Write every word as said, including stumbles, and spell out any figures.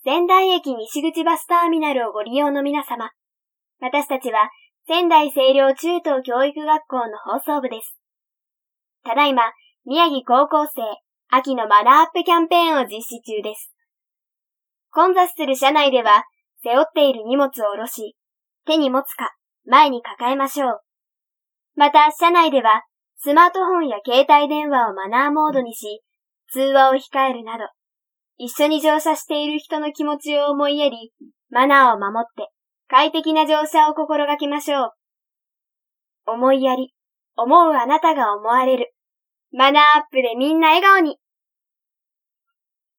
仙台駅西口バスターミナルをご利用の皆様。私たちは仙台清涼中等教育学校の放送部です。ただいま、宮城高校生秋のマナーアップキャンペーンを実施中です。混雑する車内では、背負っている荷物を下ろし、手に持つか、前に抱えましょう。また、車内では、スマートフォンや携帯電話をマナーモードにし、通話を控えるなど、一緒に乗車している人の気持ちを思いやり、マナーを守って快適な乗車を心がけましょう。思いやり、思うあなたが思われる。マナーアップでみんな笑顔に。